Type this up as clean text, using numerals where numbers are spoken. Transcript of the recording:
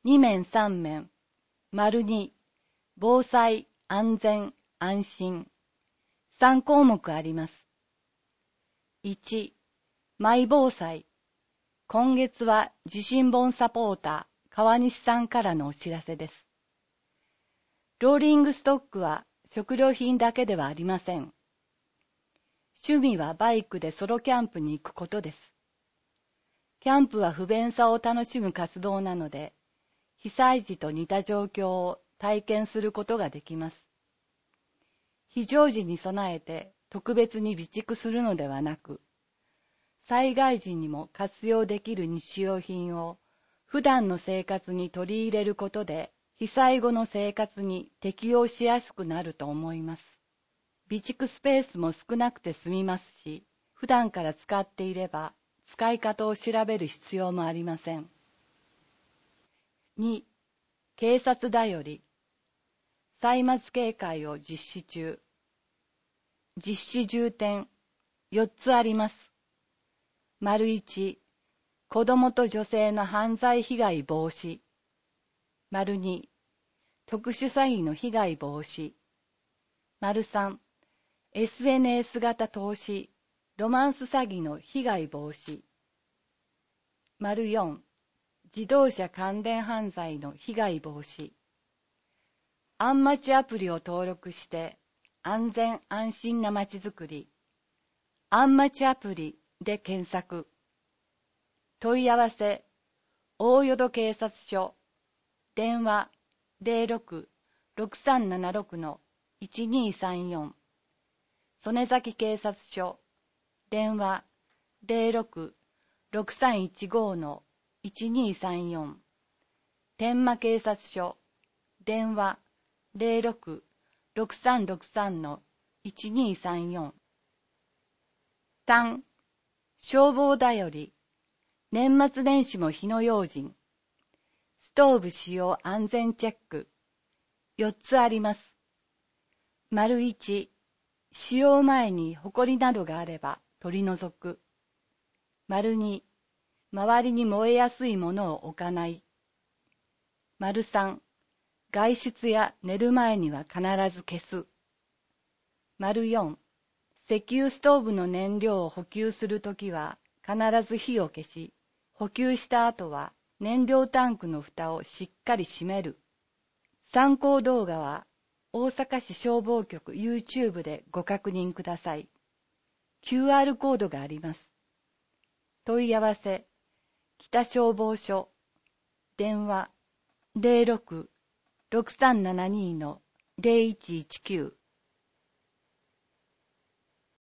2面3面、丸2、防災、安全、安心。3項目あります。1、マイ防災。今月は地震本サポーター、川西さんからのお知らせです。ローリングストックは食料品だけではありません。趣味はバイクでソロキャンプに行くことです。キャンプは不便さを楽しむ活動なので、被災時と似た状況を体験することができます。非常時に備えて特別に備蓄するのではなく、災害時にも活用できる日用品を普段の生活に取り入れることで、被災後の生活に適応しやすくなると思います。備蓄スペースも少なくて済みますし、普段から使っていれば使い方を調べる必要もありません。2、警察だより。歳末警戒を実施中。実施重点4つあります。丸1、子どもと女性の犯罪被害防止。丸2、特殊詐欺の被害防止。丸3、SNS 型投資、ロマンス詐欺の被害防止。丸4、自動車関連犯罪の被害防止。アンマチアプリを登録して安全安心なまちづくり。アンマチアプリで検索。問い合わせ、大淀警察署、電話06-6376-1234。曽根崎警察署、電話06-6315-1234。天満警察署、電話06-6363-1234。3、消防だより。年末年始も火の用心。ストーブ使用安全チェック。4つあります。丸1、使用前にホコリなどがあれば取り除く。丸2、周りに燃えやすいものを置かない。丸3、外出や寝る前には必ず消す。丸4、石油ストーブの燃料を補給するときは必ず火を消し、補給した後は燃料タンクの蓋をしっかり閉める。参考動画は大阪市消防局 YouTube でご確認ください。QR コードがあります。問い合わせ、北消防署、電話06-6372-0119